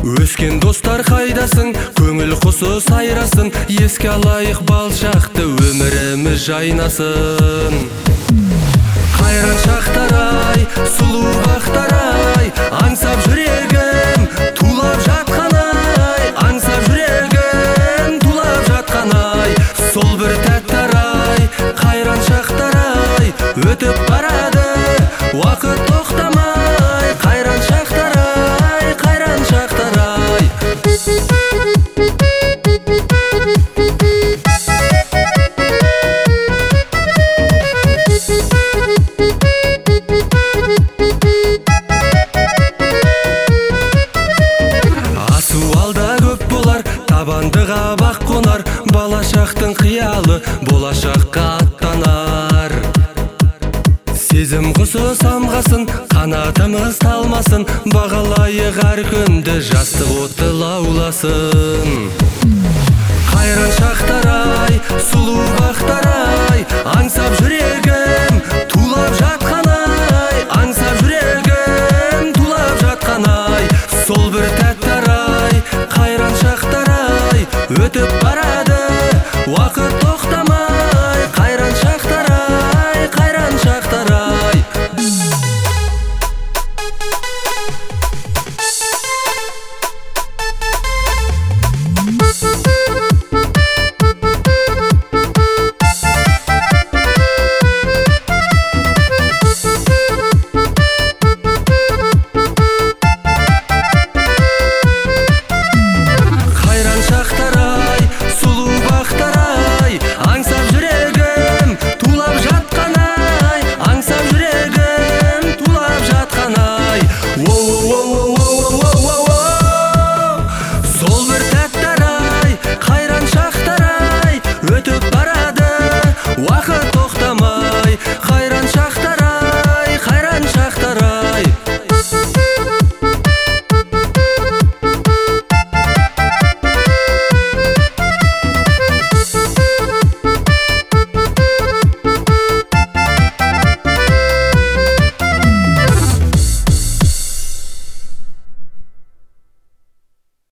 Өскен достар қайдасың, көңіл құсы сайрасын, еске алайық балшақты, өміріміз жайнасын. Қайран шақтар-ай, сұлу бақтар-ай, аңсап жүрегім тулап жатқан-ай, аңсап жүрегім тулап жатқан-ай. Сол бір тәттар-ай, қайран шақтар-ай, өтіп барады, уақыт тоқтамай. Қайран шақтар-ай, қайран шақтар-ай. Асу алда көп болар, табандыға бақ қонар, балашақтың қиялы болашаққа аттанар. Сезім құсы самғасын, қанатымыз талмасын, бағалайық әр күнді, жастық оты лауласын. Қайран шақтар-ай, сұлу бақтар-ай, аңсап жүрегім